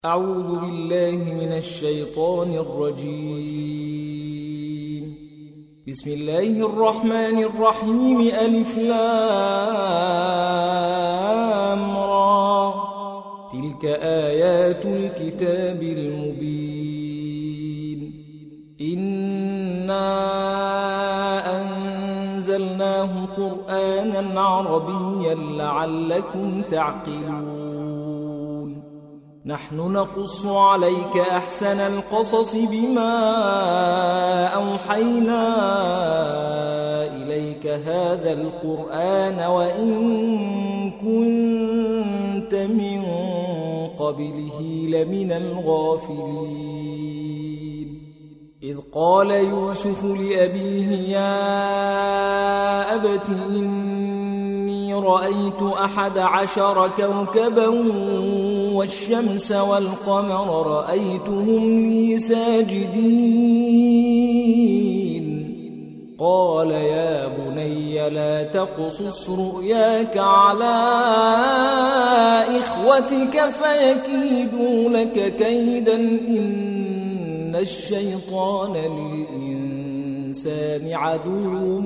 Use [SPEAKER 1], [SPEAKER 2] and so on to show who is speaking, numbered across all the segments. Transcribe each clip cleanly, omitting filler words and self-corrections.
[SPEAKER 1] أعوذ بالله من الشيطان الرجيم. بسم الله الرحمن الرحيم. ألف لام را. تلك آيات الكتاب المبين. إنا أنزلناه قرآنا عربيا لعلكم تعقلون. نحن نقص عليك أحسن القصص بما أوحينا إليك هذا القرآن وإن كنت من قبله لمن الغافلين. إذ قال يوسف لأبيه يا أبت إني رأيت 11 كوكبا والشمس والقمر رأيتهم لي ساجدين. قال يا بني لا تقصص رؤياك على إخوتك فيكيدوا لك كيدا إن الشيطان للإنسان عدو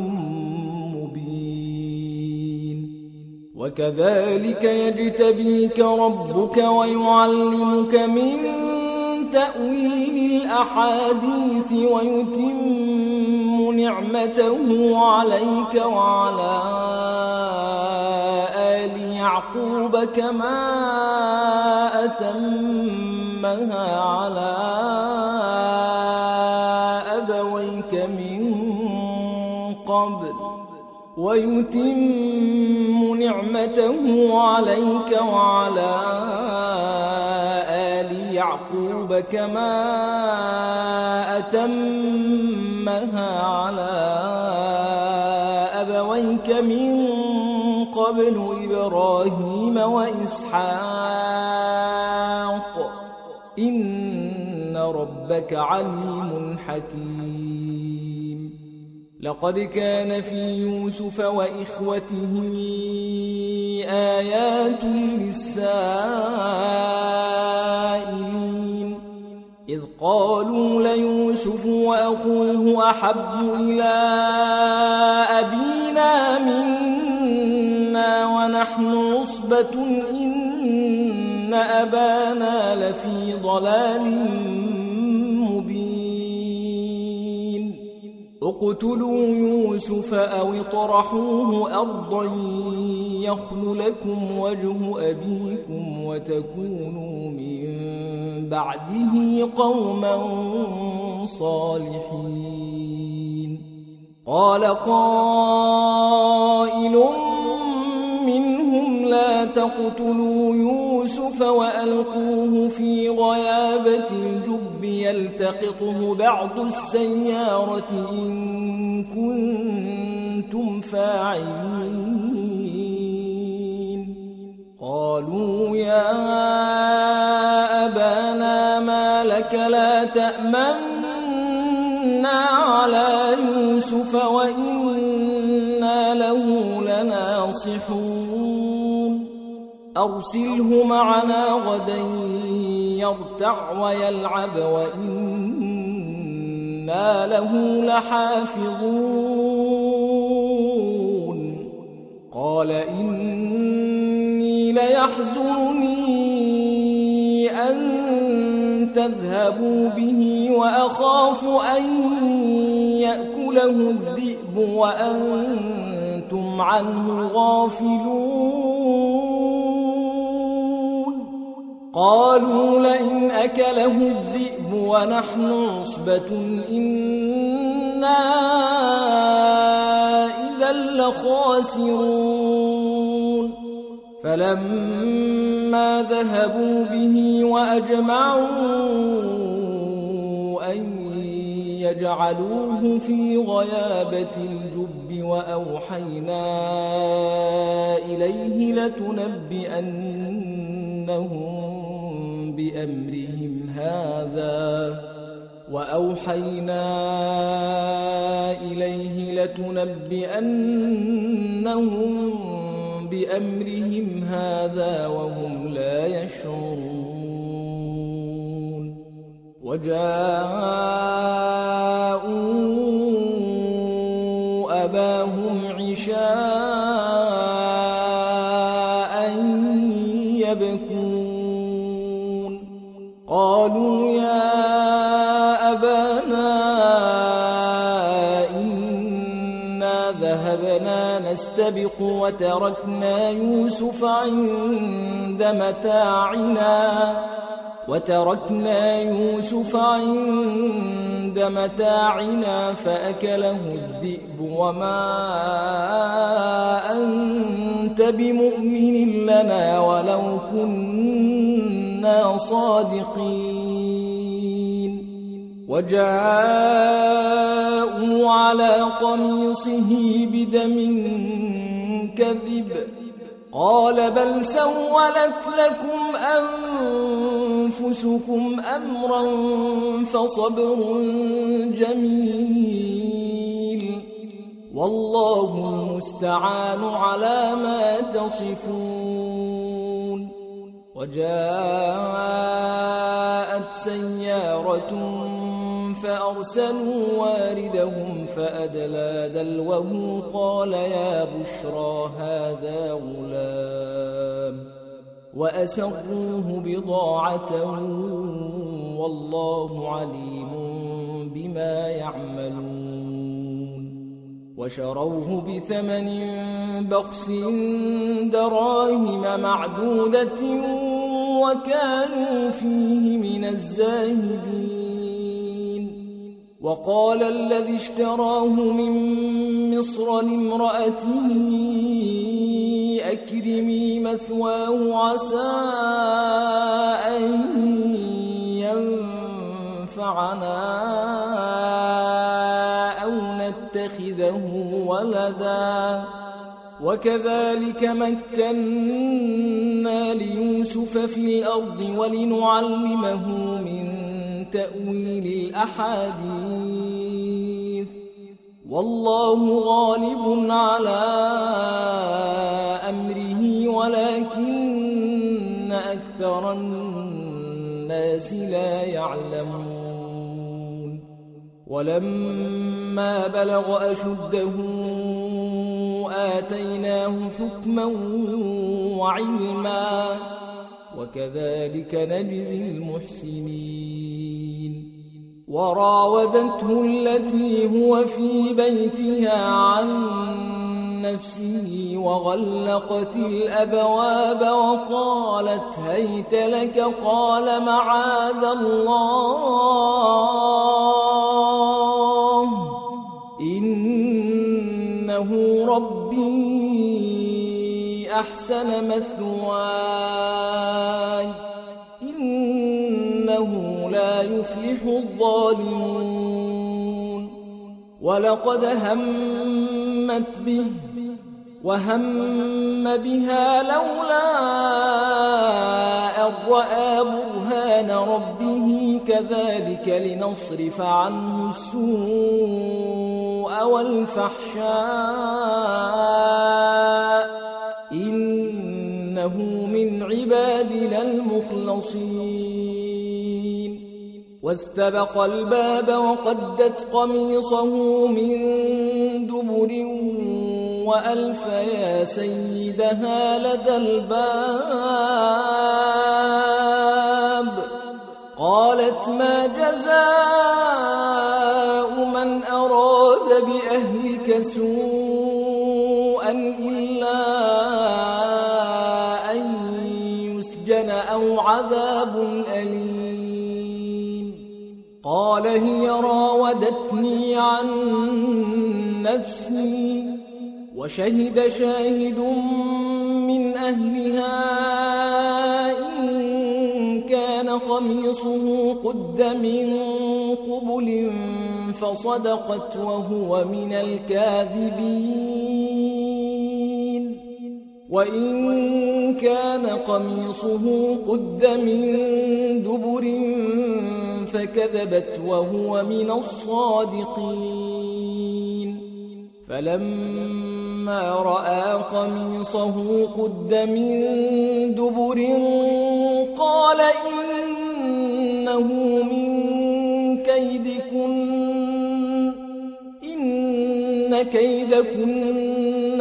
[SPEAKER 1] وكذلك يجتبيك ربك ويعلمك من تأويل الأحاديث ويتم نعمته عليك وعلى آل يعقوب كما أتمها على أبويك من قبل ويتم نعمته عليك وعلى آل يعقوب كما أتمها على أبويك من قبل إبراهيم وإسحاق إن ربك عليم حكيم. لقد كان في يوسف وإخوته آيات للسائلين. إذ قالوا ليوسف وأخوه أحب إلى أبينا منا ونحن عصبة إن أبانا لفي ضلال مبين. اقتلوا يوسف أو اطرحوه أرضا يخل لكم وجه أبيكم وتكونوا من بعده قوما صالحين. قال قائل منهم لا تقتلوا يوسف وألقوه في غيابة الجب يلتقطه بعض السيارة إن كنتم فاعلين. قالوا يا أبانا ما لك لا تأمنا على يوسف وإنا له لناصحون. أرسله معنا غدا يرتع ويلعب وإنا له لحافظون. قال إني ليحزنني أن تذهبوا به وأخاف أن يأكله الذئب وأنتم عنه غافلون. قالوا لئن أكله الذئب ونحن عصبة إنا إذا لخاسرون. فلما ذهبوا به وأجمعوا أن يجعلوه في غيابة الجب وأوحينا إليه لتنبئنهم بأمرهم هذا وهم لا يشعرون. وجاءوا أباهم عشاء يبكون قالوا يا أبانا إنا ذهبنا نستبق وتركنا يوسف عند متاعنا فأكله الذئب وما أنت بمؤمن لنا ولو كنا صادقين وجاءوا على قميصه بدم كذب قال بل سولت لكم أنفسكم أمرا فصبر جميل والله المستعان على ما تصفون وجاءت سيارة فأرسلوا واردهم فأدلى دلوه قال يا بشرى هذا غلام وأسروه بضاعة والله عليم بما يعملون وشروه بثمن بخس دراهم معدودة وكانوا فيه من الزاهدين وقال الذي اشتراه من مصر لامرأته أكرمي مثواه عسى أن ينفعنا أو نتخذه ولدا وكذلك مكنا ليوسف في الأرض ولنعلمه من تأويل الأحاديث والله غالب على أمره ولكن أكثر الناس لا يعلمون ولما بلغ أشده آتيناه حكما وعلما وكذلك نجزي المحسنين وراودته التي هو في بيتها عن نفسه وغلقت الأبواب وقالت هيت لك قال معاذ الله إنه ربي أحسن مثواي إنه لا يفلح الظالمون ولقد همت به وهم بها لولا أن رأى برهان ربه كذلك لنصرف عنه السوء والفحشاء إنه من عبادنا المخلصين واستبق الباب وقدت قميصه من دبر وألف يا سيدها لدى الباب قالت ما جزاء من أراد بأهلك سوءا إلا أن يسجن أو عذاب أليم قال هي راودتني عن نفسي وشهد شاهد من أهلها إن كان قميصه قد من قبل فصدقت وهو من الكاذبين وإن كان قميصه قد من دبر فكذبت وهو من الصادقين فلما رأى قميصه قد من دبر قال إنه من إن كيدكن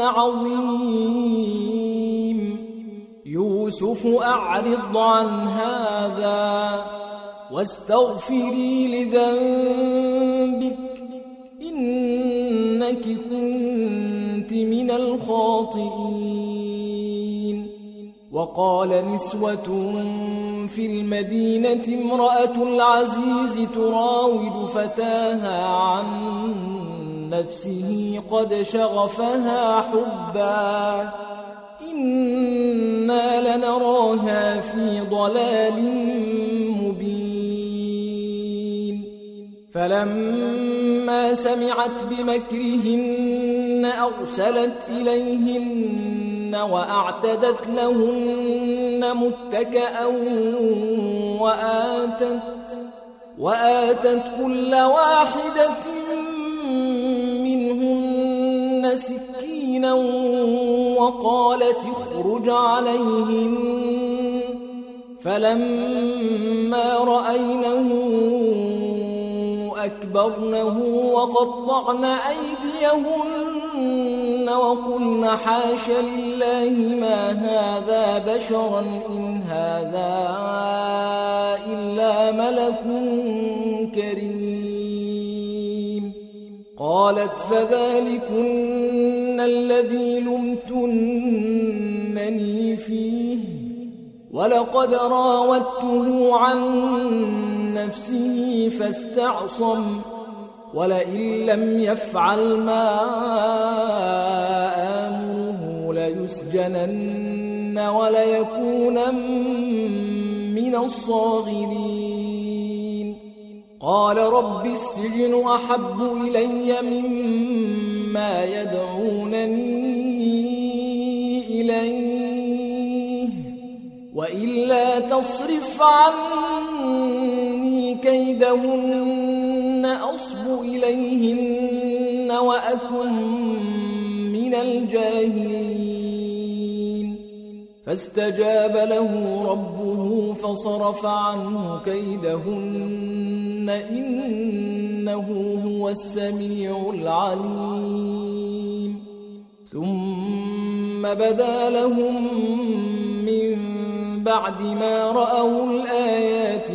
[SPEAKER 1] عظيم. يوسف أعرض عن هذا واستغفري لذنبك إنك كنت من الخاطئين. وقال نسوة في المدينة امرأة العزيز تراود فتاها عن نفسه قد شغفها حبا إنا لنراها في ضلال مبين. فلما سمعت بمكرهن أرسلت إليهن وأعتدت لهن متكأ وآتت كل واحدة منهن سكينا وقالت اخرج عليهن. فلما رأينه أكبرنه وقطعن أيديهن وقلن حاش لله ما هذا بشرا إن هذا إلا ملك كريم. قالت فذلكن الذي لمتنني فيه ولقد راودته عن نفسه فاستعصم ولئن لم يفعل ما آمره ليسجنن وليكونن من الصاغرين. قال رب السجن أحب إلي مما يدعونني إليه وإلا تصرف عني كيدهن أصب إليهن وأكن من الجاهلين. فاستجاب له ربه فصرف عنه كيدهن إنه هو السميع العليم. ثم بدا لهم من بعد ما رأوا الآيات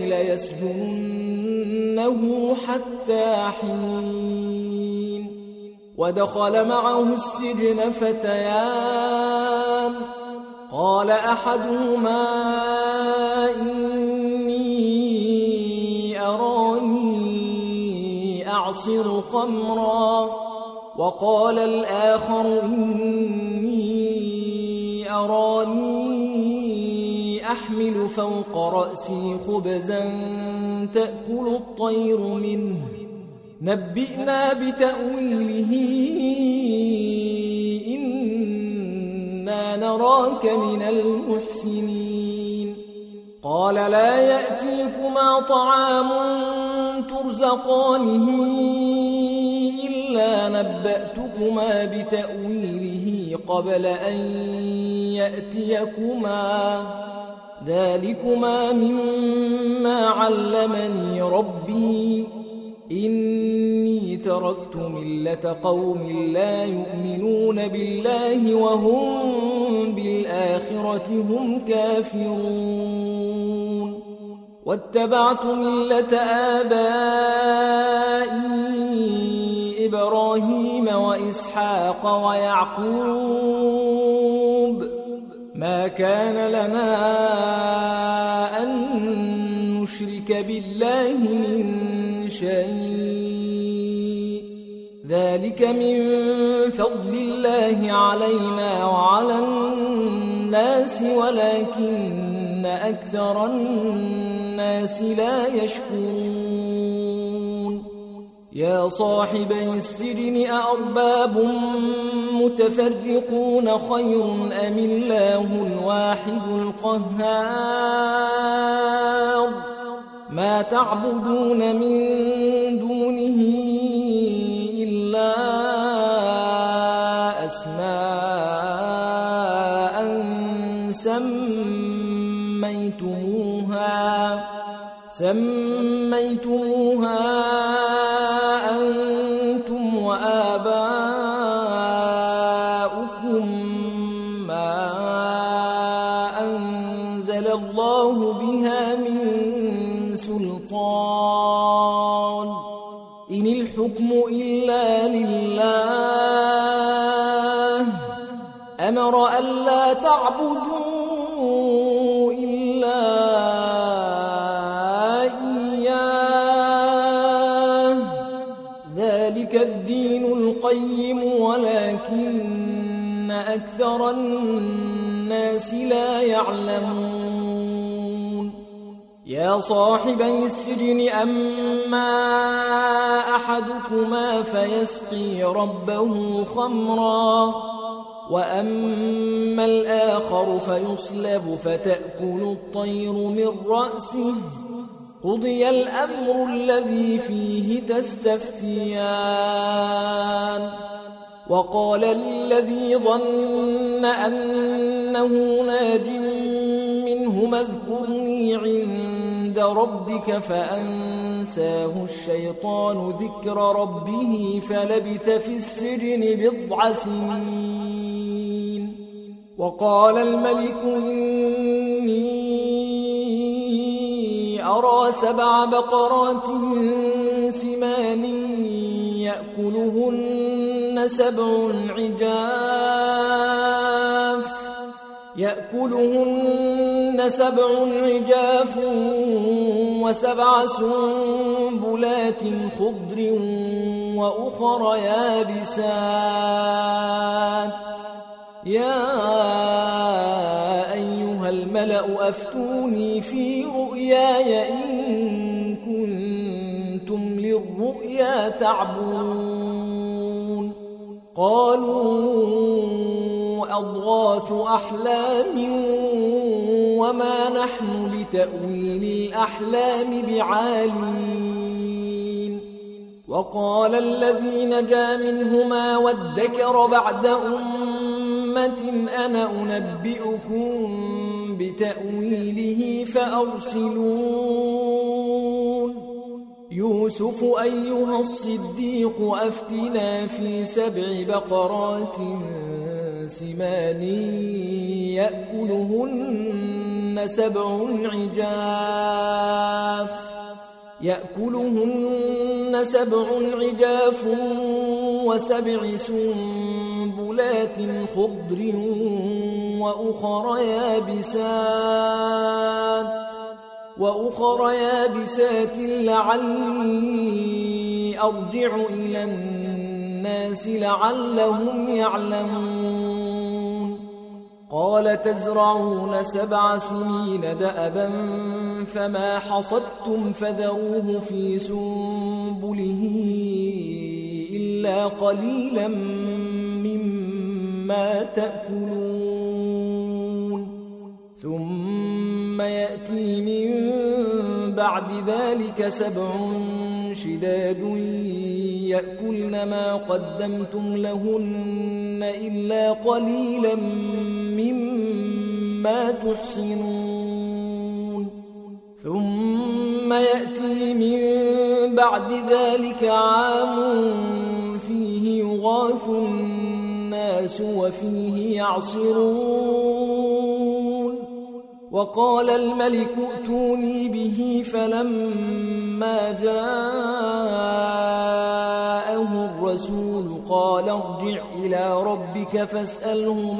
[SPEAKER 1] ليسجننه حتى حين. ودخل معه السجن فتيان قال أحدهما إني أراني أعصر خمرا وقال الآخر إني أراني أحمل فوق رأسي خبزا تأكل الطير منه نبئنا بتأويله إنا نراك من المحسنين. قال لا يأتيكما طعام ترزقانه إلا نبأتكما بتأويله قبل أن يأتيكما ذلكما مما علمني ربي إني تركت ملة قوم لا يؤمنون بالله وهم بالآخرة هم كافرون. واتبعت ملة آبائي إبراهيم وإسحاق ويعقوب ما كان لنا أن نشرك بالله من شيء ذلك من فضل الله علينا وعلى الناس ولكن أكثر الناس لا يشكرون. يا صاحبي السجن أأرباب متفرقون خير أم الله الواحد القهار ما تعبدون من دونه إلا أسماء سميتموها أنتم وآباؤكم إن الحكم إلا لله أمر ألا تعبدوا إلا إياه ذلك الدين القيم ولكن أكثر الناس لا يعلمون يا صاحبي السجن أما أحدكما فيسقي ربه خمرا وأما الآخر فيصلب فتأكل الطير من رأسه قضي الأمر الذي فيه تستفتيان وقال الذي ظن أنه ناج منهما اذكرني عند ربك فأنساه الشيطان ذكر ربه فلبث في السجن 9 سنين وقال الملك إني أرى 7 بقرات سمان يأكلهن 7 عجاف و7 سنبلات خضر وأخر يابسات يا أيها الملأ أفتوني في رؤياي إن كنتم للرؤيا تعبرون قالوا أضغاث أحلام وما نحن بتأويل الأحلام بعالمين وقال الذي نجا منهما وادكر بعد أمة أنا أنبئكم بتأويله فأرسلون يوسف أيها الصديق أفتنا في 7 بقرات سمان يأكلهن 7 عجاف و7 سنبلات خضر وأخر يابسات لعلي أرجع إلى الناس لعلهم يعلمون قال تزرعون 7 سنين دأبا فما حصدتم فذروه في سنبله إلا قليلا مما تأكلون ثم يأتي من بعد ذلك 7 شداد يأكلن ما قدمتم لهن إلا قليلا مما تحصنون ثم يأتي من بعد ذلك عام فيه يغاث الناس وفيه يعصرون وقال الملك ائتوني به فلما جاءه الرسول قال ارجع إلى ربك فاسأله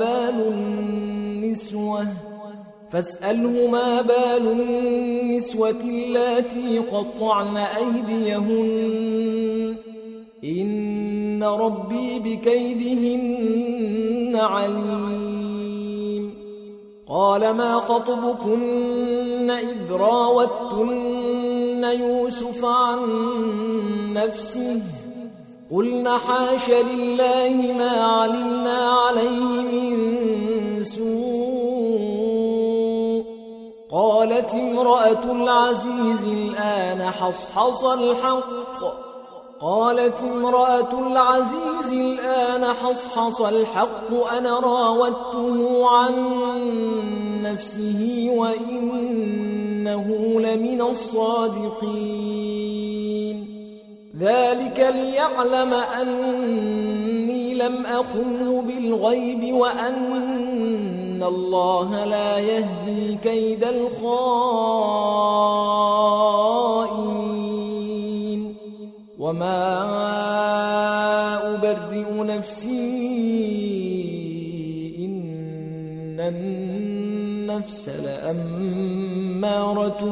[SPEAKER 1] ما بال النسوة اللاتي قطعن أيديهن إن ربي بكيدهن عليم قال ما خطبكن إذ راوتن يوسف عن نفسه قلنا حاش لله ما علمنا عليه من سوء قالت امرأة العزيز الآن حصحص الحق أنا راودته عن نفسه وإنه لمن الصادقين ذلك ليعلم أني لم أخنه بالغيب وأن الله لا يهدي كيد الخائنين وما أبرئ نفسي إن النفس لأمارة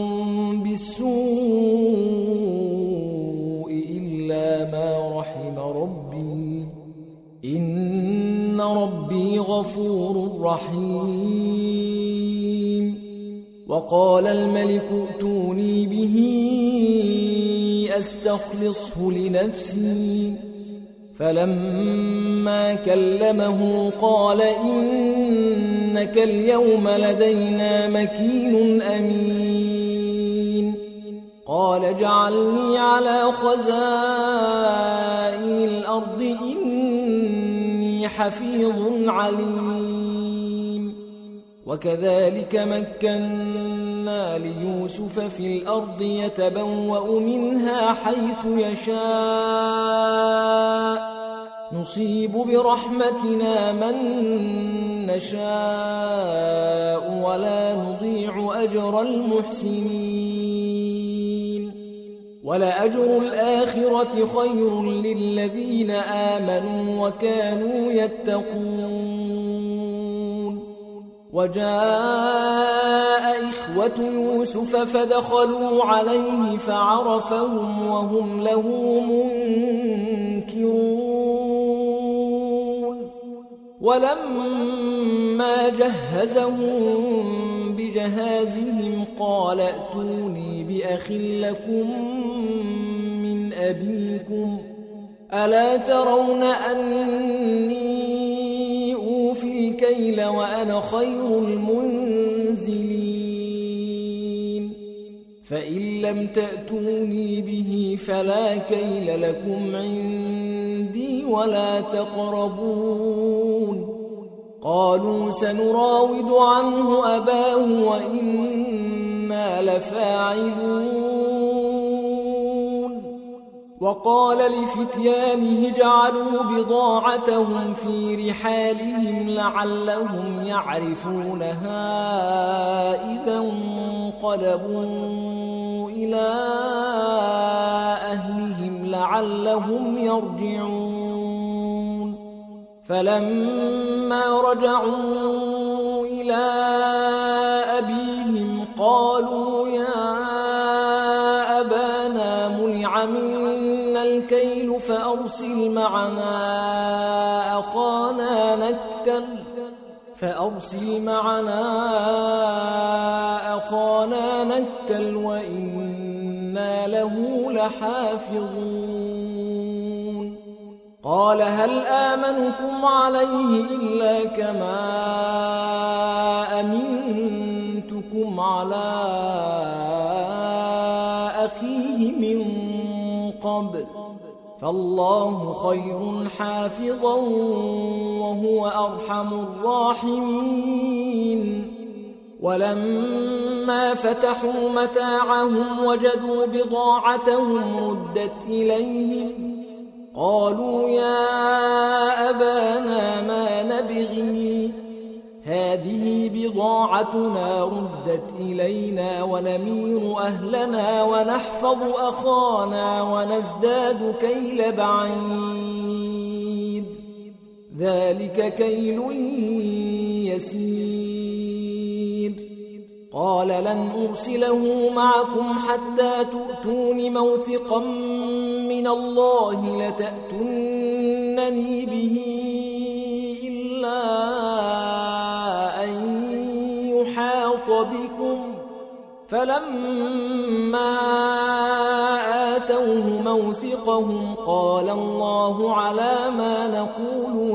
[SPEAKER 1] بالسوء إلا ما رحم ربي إن ربي غفور رحيم. وقال الملك ائتوني به أستخلصه لنفسي فلما كلمه قال إنك اليوم لدينا مكين أمين. قال اجعلني على خزائن الأرض إني حفيظ عليم. وكذلك مكنا ليوسف في الأرض يتبوأ منها حيث يشاء نصيب برحمتنا من نشاء ولا نضيع أجر المحسنين. ولأجر الآخرة خير للذين آمنوا وكانوا يتقون. وجاء إخوة يوسف فدخلوا عليه فعرفهم وهم له منكرون. ولما جهزهم بجهازهم قال ائتوني بأخ لكم من أبيكم ألا ترون أني أوفي الكيل وأنا خير المنزلين. فإن لم تأتوني به فلا كيل لكم عندي ولا تقربون. قالوا سنراود عنه أباه وإنا لفاعلون. وقال لفتيانه اجعلوا بضاعتهم في رحالهم لعلهم يعرفونها إذا انقلبوا إلى أهلهم لعلهم يرجعون. فلما رجعوا إلى أبيهم قالوا يا أبانا منع منا الكيل فأرسل معنا أخانا نكتل وإنا له لحافظون. قال هل آمنكم عليه إلا كما أمنتكم على أخيه من قبل فالله خير حافظا وهو أرحم الراحمين. ولما فتحوا متاعهم وجدوا بضاعتهم ردت إليهم قالوا يا أبانا ما نبغي هذه بضاعتنا ردت إلينا ونمير أهلنا ونحفظ أخانا ونزداد كيل بعيد ذلك كيل يسير. قال لن أرسله معكم حتى تؤتون موثقا من الله لتأتونني به إلا أن يحاط بكم. فلما آتوه موثقهم قال الله على ما نقول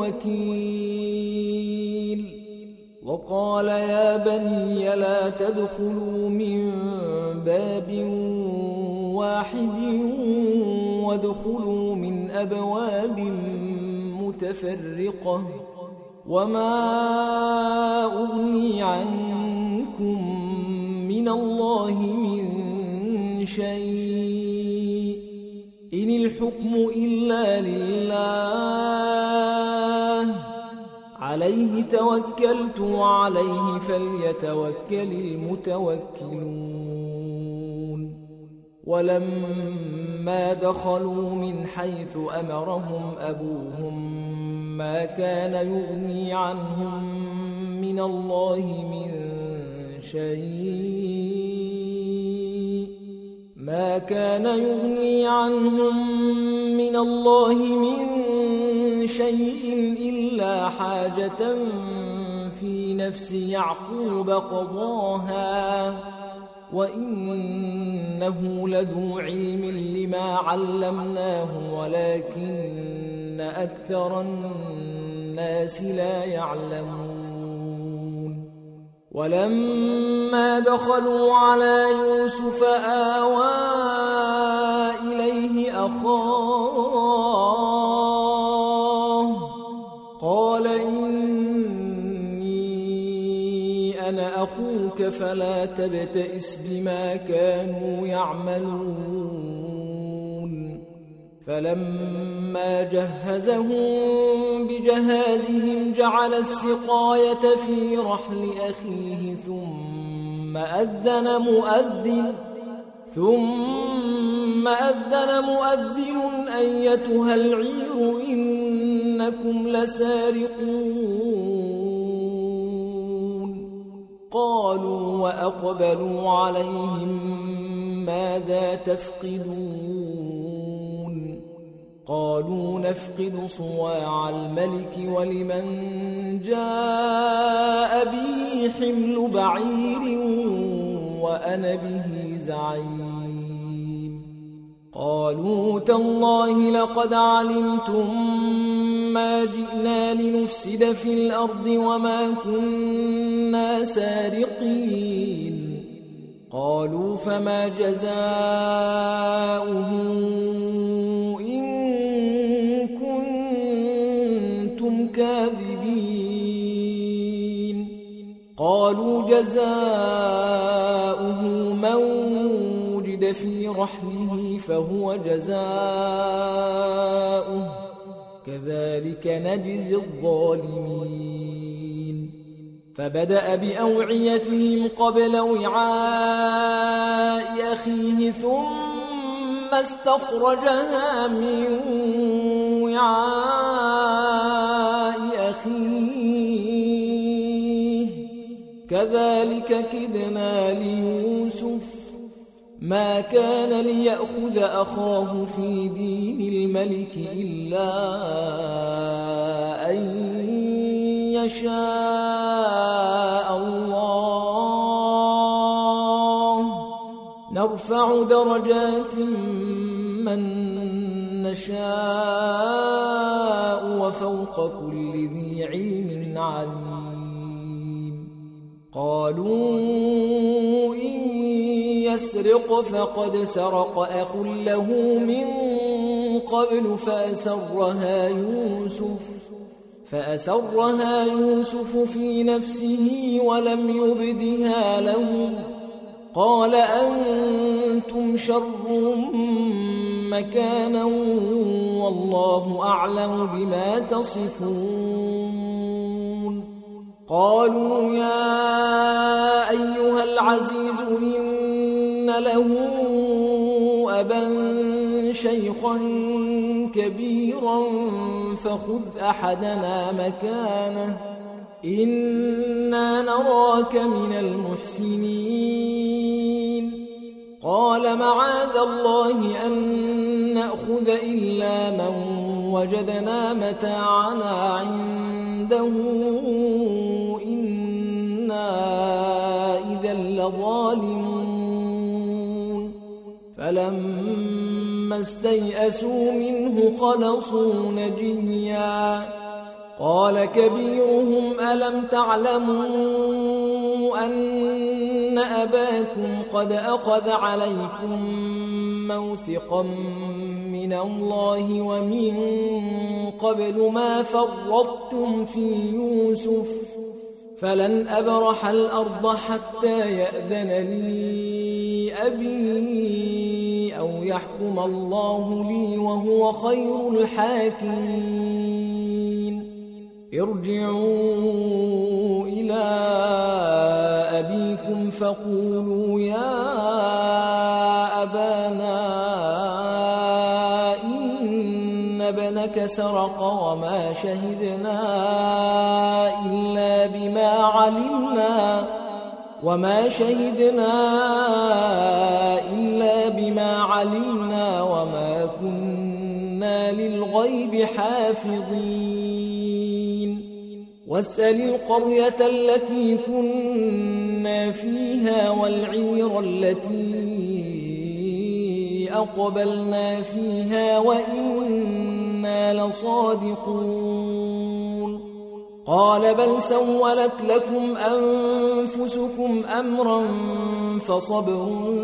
[SPEAKER 1] وكيل. وقال يا بني لا تدخلوا من باب واحد وادخلوا من أبواب متفرقة وما أغني عنكم من الله من شيء إن الحكم إلا لله عليه توكلت وعليه فليتوكل المتوكلون. ولما ولما دخلوا من حيث أمرهم أبوهم ما كان يغني عنهم من الله من شيء إلا حاجة في نفس يعقوب قضاها وإنه لذو علم لما علمناه ولكن أكثر الناس لا يعلمون ولما دخلوا على يوسف آوى إليه أخاه قال إني أنا أخوك فلا تبتئس بما كانوا يعملون فلما جهزهم بجهازهم جعل السقاية في رحل أخيه ثم أذن مؤذن أيتها العير إنكم لسارقون قالوا وأقبلوا عليهم ماذا تفقدون قالوا نفقد صواع الملك ولمن جاء به حمل بعير وأنا به زعيم قالوا تالله لقد علمتم ما جئنا لنفسد في الأرض وما كنا سارقين قالوا فما جزاؤه إن كنتم كاذبين قالوا جزاؤه من وجد في رحله فهو جزاؤه كذلك نجزي الظالمين فبدأ بأوعيتهم قبل وعاء أخيه ثم استخرجها من وعاء أخيه كذلك كدنا ليوسف ما كان ليأخذ أخاه في دين الملك إلا أن يشاء الله نرفع درجات من نشاء وفوق كل ذي علم عليم قالوا إن يسرق فقد سرق أخ له من قبل فأسرها يوسف في نفسه ولم يبدها له قال أنتم شر مكانا والله أعلم بما تصفون قالوا يا أيها العزيز إن له أبا شيخا كبيرا فخذ أحدنا مكانه إنا نراك من المحسنين قال معاذ الله أن نأخذ إلا من وجدنا متاعنا عنده إنا إذا لظالمون فلما استيئسوا منه خلصوا نجيا قال كبيرهم ألم تعلموا أن أباكم قد أخذ عليكم موثقا من الله ومن قبل ما فرطتم في يوسف فلن أبرح الأرض حتى يأذن لي أبي أو يحكم الله لي وهو خير الحاكمين ارجعوا إلى أبيكم فقولوا يا أبانا إنك سرق وما شهدنا إلا بما علمنا وما كنا للغيب حافظين واسأل القرية التي كنا فيها والعير التي أقبلنا فيها وإنا لصادقون قال بل سولت لكم أنفسكم أمرا فصبر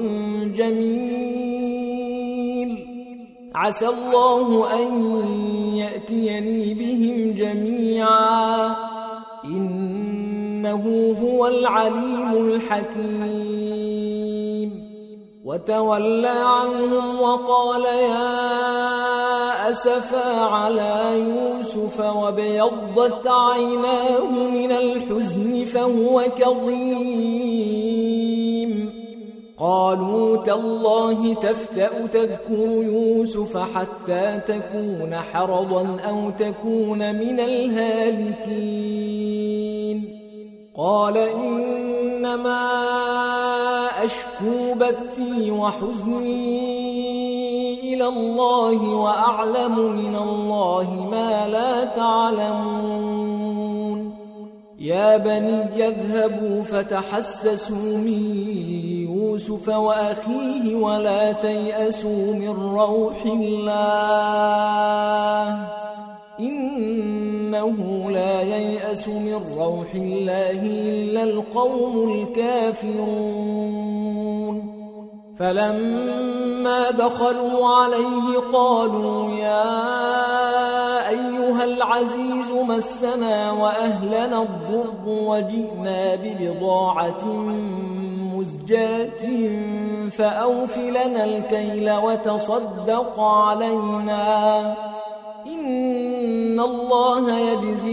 [SPEAKER 1] جميل عسى الله أن يأتيني بهم جميعا إنه هو العليم الحكيم وتولى عنهم وقال يا أسفا على يوسف وابيضت عيناه من الحزن فهو كظيم قالوا تالله تفتأ تذكر يوسف حتى تكون حرضا أو تكون من الهالكين قال إنما أشكو بثي وحزني إلى الله وأعلم من الله ما لا تعلمون يا بني يذهبوا فتحسسوا من يوسف وأخيه ولا تيأسوا من روح الله إنه لا ييأس من روح الله إلا القوم الكافرون فلما دخلوا عليه قالوا يا أيها العزيز مسنا وأهلنا الضر وجئنا ببضاعة مزجاة فأوف لنا الكيل وتصدق علينا إن الله يجزي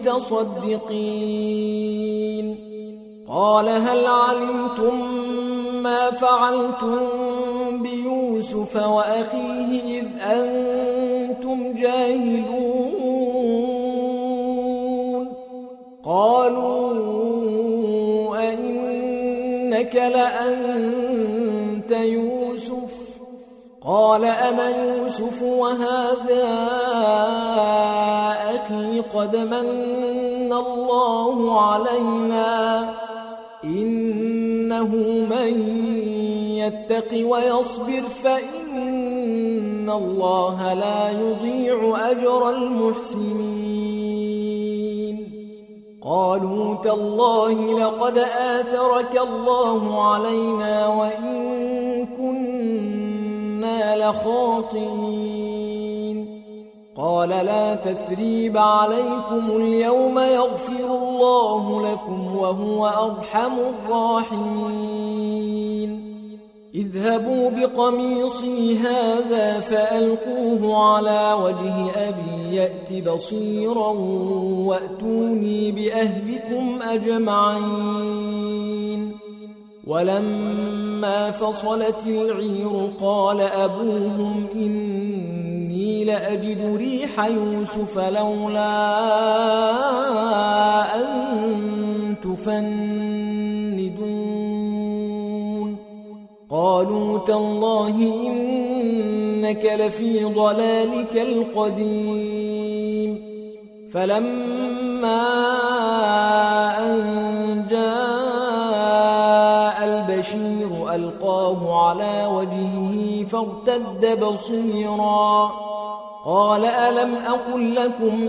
[SPEAKER 1] المتصدقين قال هل علمتم ما فعلتم بيوسف وأخيه إذ أنتم جاهلون قالوا أئنك لأنت يوسف قال أنا يوسف وهذا أخي قد من الله علينا إنه من يتق ويصبر فإن الله لا يضيع أجر المحسنين قالوا تالله لقد آثرك الله علينا وإن كنا لخاطئين قال لا تثريب عليكم اليوم يغفر الله لكم وهو أرحم الراحمين اذهبوا بقميصي هذا فألقوه على وجه أبي يأت بصيرا وأتوني بأهلكم أجمعين ولما فصلت العير قال أبوهم إني لأجد ريح يوسف لولا أن تفندون قالوا تالله إنك لفي ضلالك القديم فلما أن جاء البشير ألقاه على وجهه فارتد بصيرا قال ألم أقل لكم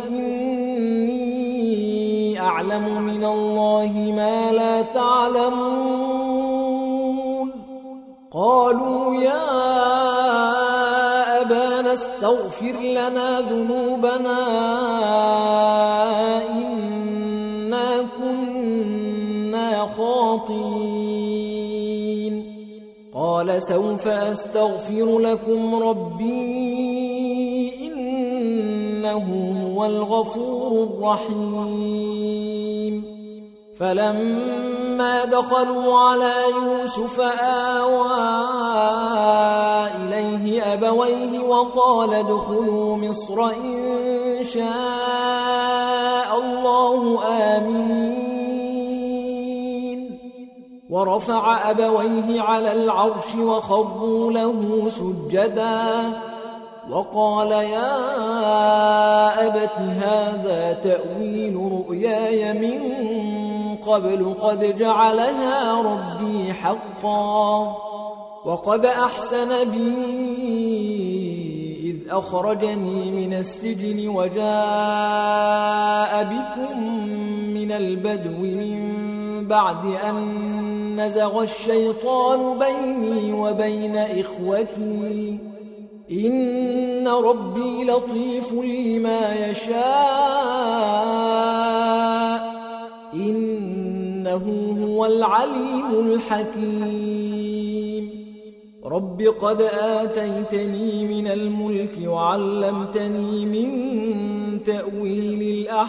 [SPEAKER 1] إني أعلم من الله ما لا تعلمون قالوا يا أبانا استغفر لنا ذنوبنا إنا كنا خاطئين قال سوف أستغفر لكم ربي إنه هو الغفور الرحيم فلما دخلوا على يوسف آوى إليه أبويه وقال ادخلوا مصر إن شاء الله آمين ورفع أبويه على العرش وخروا له سجدا وقال يا أبت هذا تأويل رؤياي من قبل قد جعلها ربي حقا وقد أحسن بي إذ أخرجني من السجن وجاء بكم من البدو من بعد أن نزغ الشيطان بيني وبين إخوتي إن ربي لطيف لما يشاء إنه هو العليم الحكيم رب قد آتيتني من الملك وعلمتني من تأويل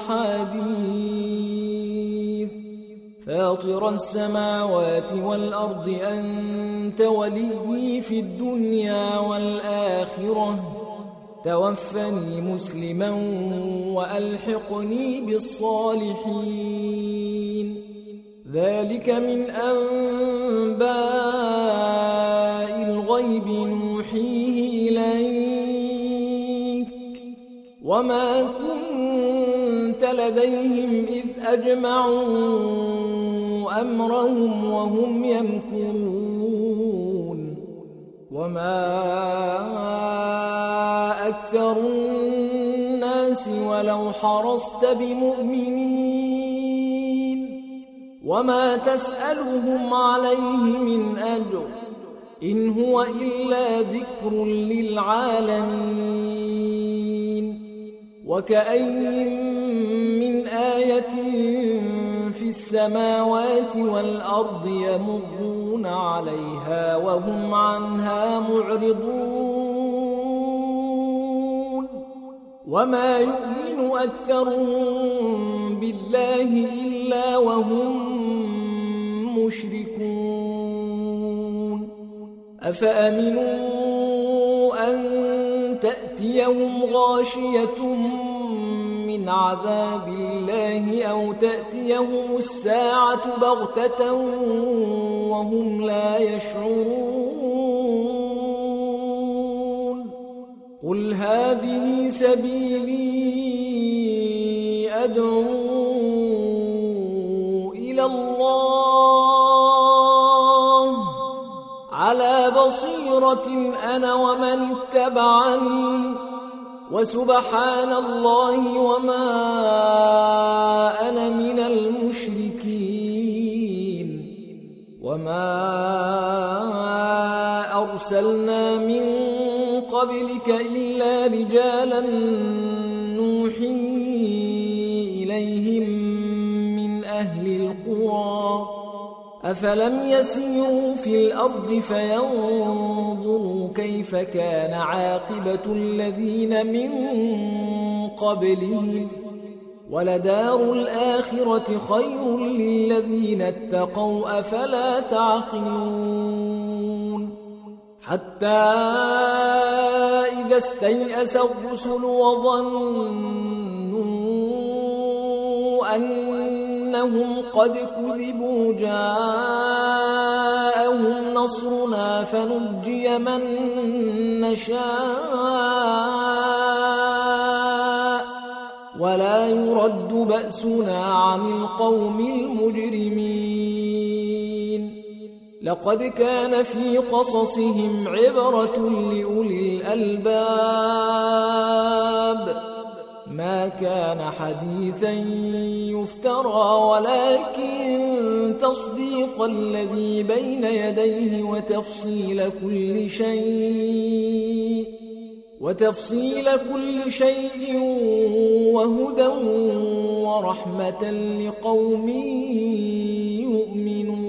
[SPEAKER 1] الأحاديث فاطر السماوات والأرض أنت وليي في الدنيا والآخرة توفني مسلما وألحقني بالصالحين ذلك من أنباء الغيب نوحيه إليك وما كنت لديهم إذ أجمعوا أمرهم وهم يمكرون وما أكثر الناس ولو حرصت بمؤمنين وما تسألهم عليه من أجر إن هو إلا ذكر للعالمين وكأين من آية في السماوات والأرض يمرون عليها وهم عنها معرضون وما يؤمن أكثرهم بالله إلا وهم مشركون أفأمنوا أن تأتيهم غاشية من عذاب الله أو تأتيهم الساعة بغتة وهم لا يشعرون قل هذه سبيلي أدعو إلى الله على بصيرة أنا ومن اتبعني وسبحان الله وما أنا من المشركين وما أرسلنا من قبلك إلا رجالا نوحي إليهم من أهل القرى أفلم يسيروا في الأرض فينظروا كيف كان عاقبة الذين من قبلهم ولدار الآخرة خير للذين اتقوا أفلا تعقلون حتى إذا استيأس الرسل وظنوا أنهم قد كذبوا جاءهم نصرنا فنجي من نشاء ولا يرد بأسنا عن القوم المجرمين لقد كان في قصصهم عبرة لأولي الألباب ما كان حديثا يفترى ولكن تصديق الذي بين يديه وتفصيل كل شيء وهدى ورحمة لقوم يؤمنون